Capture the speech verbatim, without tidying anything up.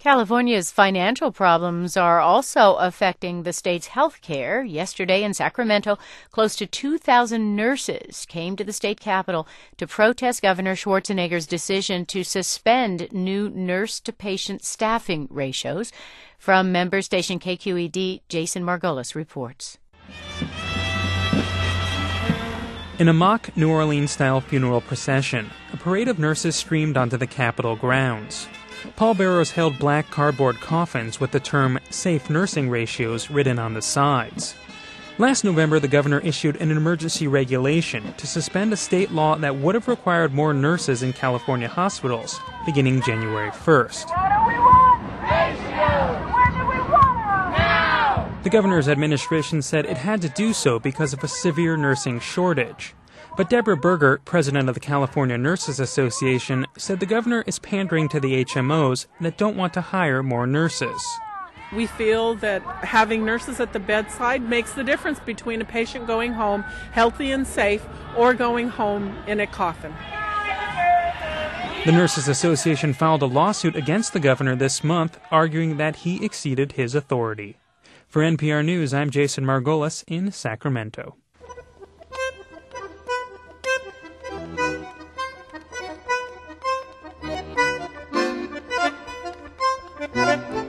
California's financial problems are also affecting the state's health care. Yesterday in Sacramento, close to two thousand nurses came to the state capitol to protest Governor Schwarzenegger's decision to suspend new nurse-to-patient staffing ratios. From member station K Q E D, Jason Margolis reports. In a mock New Orleans-style funeral procession, a parade of nurses streamed onto the Capitol grounds. Pallbearers held black cardboard coffins with the term safe nursing ratios written on the sides. Last November, the governor issued an emergency regulation to suspend a state law that would have required more nurses in California hospitals beginning January first. The governor's administration said it had to do so because of a severe nursing shortage. But Deborah Berger, president of the California Nurses Association, said the governor is pandering to the H M Os that don't want to hire more nurses. We feel that having nurses at the bedside makes the difference between a patient going home healthy and safe or going home in a coffin. The Nurses Association filed a lawsuit against the governor this month, arguing that he exceeded his authority. For N P R News, I'm Jason Margolis in Sacramento. Thank you.